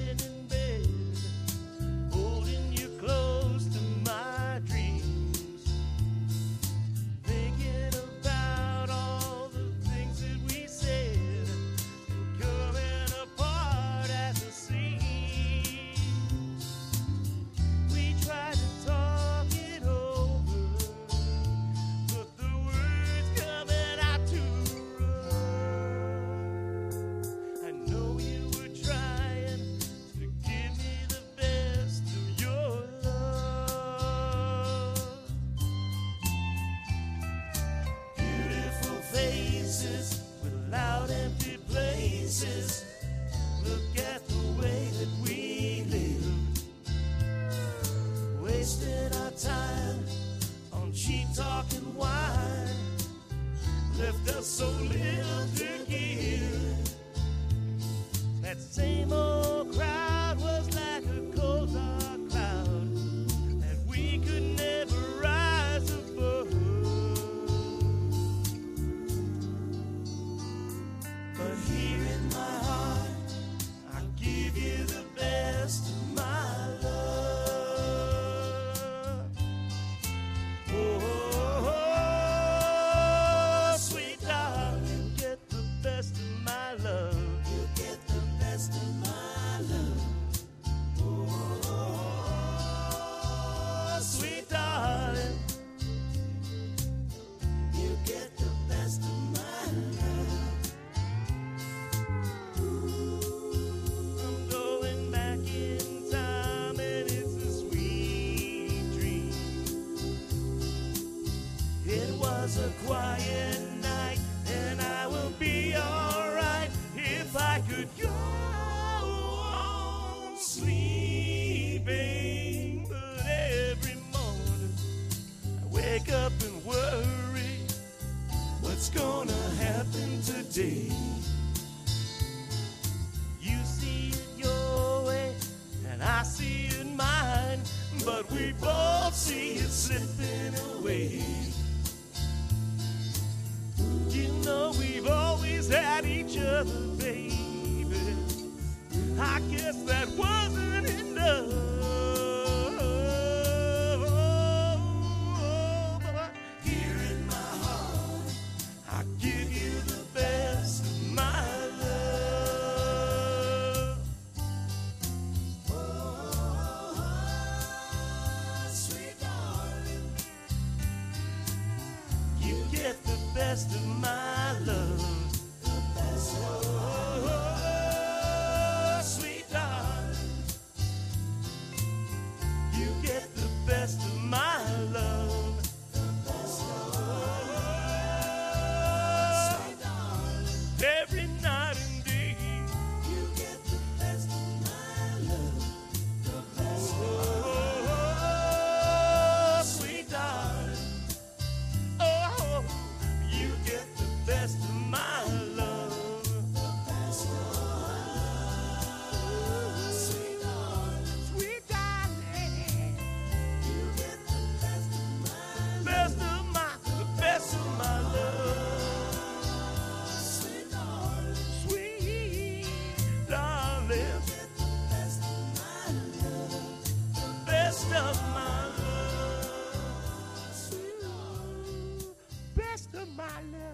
lying in bed, holding you close to my dreams, thinking about all the things that we said, coming apart as it seems. We tried to talk it over, but the words coming out too rough. I know you were trying to give me the best of your love. Beautiful faces without empty places. Look at the way that we live, wasting our time on cheap talk and wine, left us so little to give. That same old crowd was like a cold dark cloud that we could never rise above. But here in my heart, I give you the best of my love. Oh, sweet darling, get the best of my love. You get the best of my love. Oh, sweet darling, you get the best of my love. I'm going back in time and it's a sweet dream. It was a quiet night and I will be alright if I could go on sleeping. But every morning I wake up and worry, what's gonna happen today? You see it your way and I see it mine, but we both see it slipping away. You know we've always had each other, baby. I guess that wasn't enough. But here in my heart, I give you the best of my love. Oh, sweet darling, you get the best of my love. The best of oh, sweet darling, you get the best of my love. The best of sweet darling, every night and day, you get the best of my love. The best of sweet darling. Oh, you get the best of my love. The best of sweet darling. Sweet darling. You get the best of my love. The best of my love. Sweet darling. Sweet darling. You get the best of my love. The best of my love. Sweet darling. Best of my love.